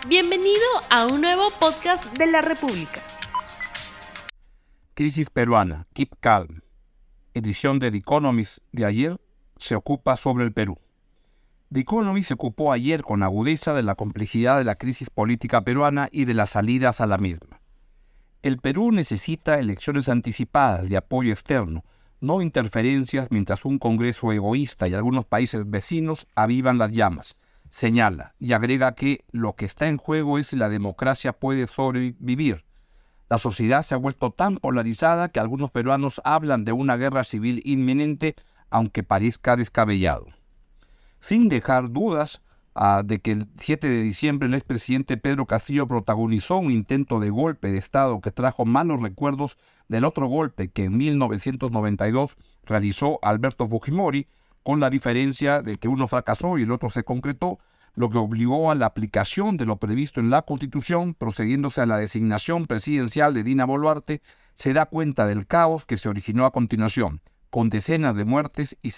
Bienvenido a un nuevo podcast de la República. Crisis peruana, Keep Calm. Edición de The Economist de ayer se ocupa sobre el Perú. The Economist se ocupó ayer con agudeza de la complejidad de la crisis política peruana y de las salidas a la misma. El Perú necesita elecciones anticipadas de apoyo externo, no interferencias mientras un Congreso egoísta y algunos países vecinos avivan las llamas. Señala y agrega que lo que está en juego es si la democracia puede sobrevivir. La sociedad se ha vuelto tan polarizada que algunos peruanos hablan de una guerra civil inminente, aunque parezca descabellado. Sin dejar dudas de que el 7 de diciembre el expresidente Pedro Castillo protagonizó un intento de golpe de Estado que trajo malos recuerdos del otro golpe que en 1992 realizó Alberto Fujimori, con la diferencia de que uno fracasó y el otro se concretó, lo que obligó a la aplicación de lo previsto en la Constitución, procediéndose a la designación presidencial de Dina Boluarte. Se da cuenta del caos que se originó a continuación, con decenas de muertes y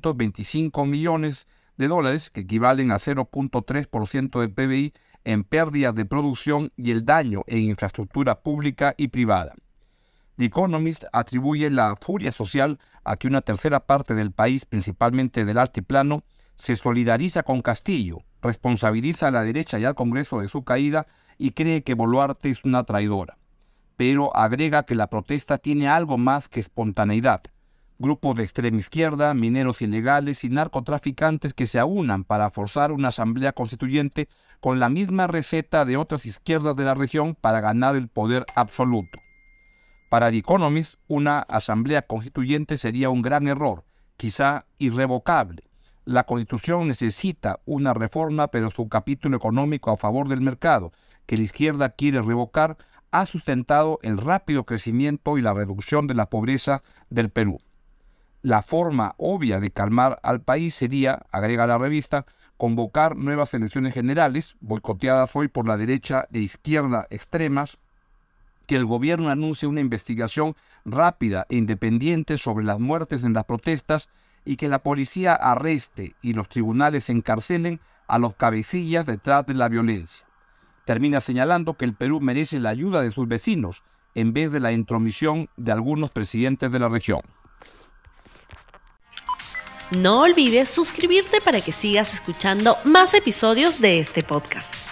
625 millones de dólares, que equivalen a 0.3% del PBI, en pérdidas de producción y el daño en infraestructura pública y privada. The Economist atribuye la furia social a que una tercera parte del país, principalmente del altiplano, se solidariza con Castillo, responsabiliza a la derecha y al Congreso de su caída y cree que Boluarte es una traidora. Pero agrega que la protesta tiene algo más que espontaneidad. Grupos de extrema izquierda, mineros ilegales y narcotraficantes que se aunan para forzar una asamblea constituyente con la misma receta de otras izquierdas de la región para ganar el poder absoluto. Para The Economist, una asamblea constituyente sería un gran error, quizá irrevocable. La Constitución necesita una reforma, pero su capítulo económico a favor del mercado, que la izquierda quiere revocar, ha sustentado el rápido crecimiento y la reducción de la pobreza del Perú. La forma obvia de calmar al país sería, agrega la revista, convocar nuevas elecciones generales, boicoteadas hoy por la derecha e izquierda extremas, que el gobierno anuncie una investigación rápida e independiente sobre las muertes en las protestas y que la policía arreste y los tribunales encarcelen a los cabecillas detrás de la violencia. Termina señalando que el Perú merece la ayuda de sus vecinos en vez de la intromisión de algunos presidentes de la región. No olvides suscribirte para que sigas escuchando más episodios de este podcast.